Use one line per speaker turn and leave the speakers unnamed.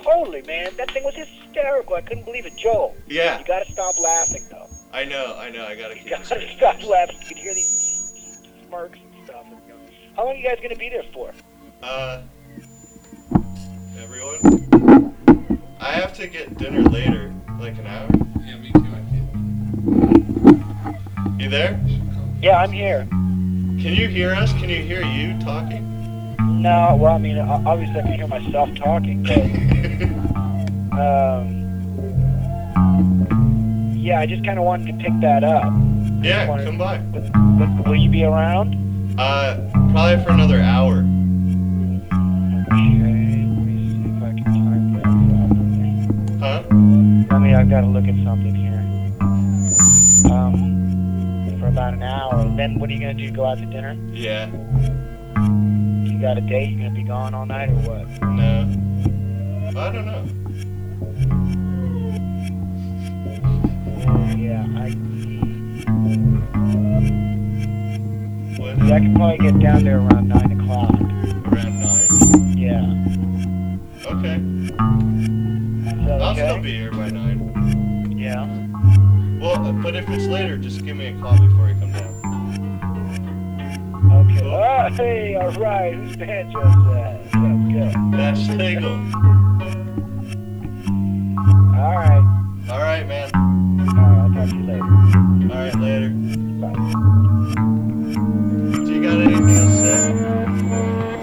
Totally, man. That thing was hysterical. I couldn't believe it. Joel.
Yeah.
You gotta stop laughing, though.
I know. I gotta
You
keep it
gotta
straight.
stop laughing. You can hear these smirks and stuff. How long are you guys gonna be there for?
Everyone? I have to get dinner later, like an hour.
Yeah, me too. I can't.
You there?
Yeah, I'm here.
Can you hear us? Can you hear you talking?
No, well, I mean, obviously I can hear myself talking, but, yeah, I just kind of wanted to pick that up.
Yeah, come by.
Will you be around?
Probably for another hour.
Okay, let me see if I can time that properly.
Huh?
I've got to look at something here. For about an hour. Then what are you going to do, go out to dinner?
Yeah.
You got a date? You going to be gone all night or what?
No. I don't know.
Yeah,
What?
I could probably get down there around 9 o'clock.
Around 9?
Yeah.
Okay.
Is that
I'll
okay?
still be here by 9.
Yeah.
Well, but if it's later, just give me a call before you come down.
Okay. Oh, hey, all right. Whose banjo is that? Sounds good.
That's Schlegel.
All right.
All right, man.
All right, I'll talk to you later.
All right, later.
Bye.
Do you got anything else to say?